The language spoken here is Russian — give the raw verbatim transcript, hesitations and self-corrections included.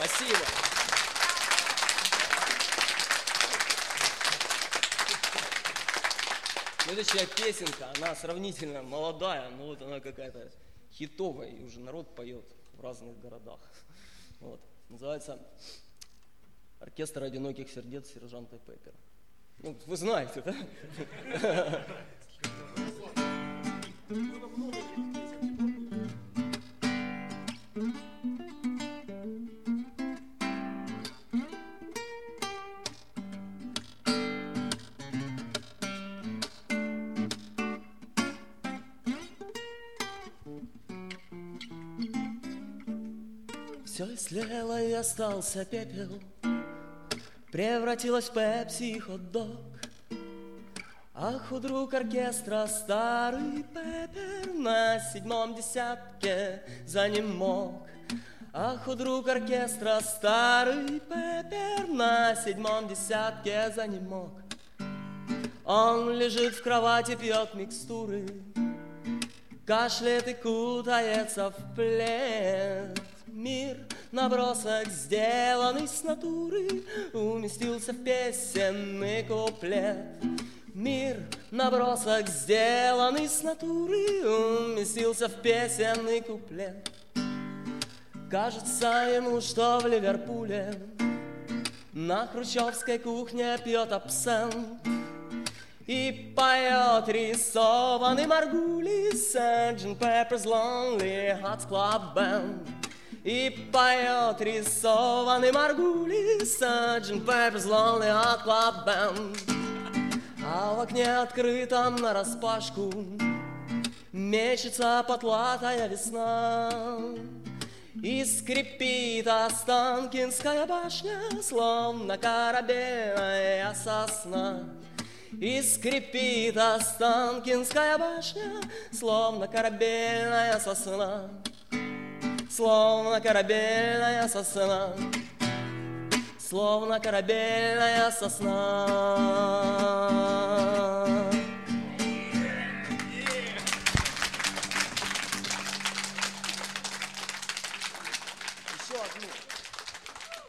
Спасибо. Следующая песенка, она сравнительно молодая, но вот она какая-то хитовая, и уже народ поет в разных городах. Вот. Называется «Оркестр одиноких сердец сержанта Пеппера». Ну, вы знаете, да? Все слело и остался пепел, превратилась в пепси и хот-дог. Ах, друг оркестра старый Пеппер на седьмом десятке занемог. Ах, друг оркестра старый Пеппер на седьмом десятке занемог. Он лежит в кровати, пьет микстуры, кашляет и кутается в плед. Мир, набросок, сделанный с натуры, уместился в песенный куплет. Мир, набросок, сделанный с натуры, уместился в песенный куплет. Кажется ему, что в Ливерпуле на хрущевской кухне пьет абсент и поет рисованный Маргулис серджант Pepper's Lonely Hearts Club Band. И поет рисованный Маргулис серджант Pepper's Lonely Hearts Club Band. А в окне открытом нараспашку мечется потлатая весна, и скрипит Останкинская башня, словно корабельная сосна. И скрипит Останкинская башня, словно корабельная сосна. Словно корабельная сосна, словно корабельная сосна.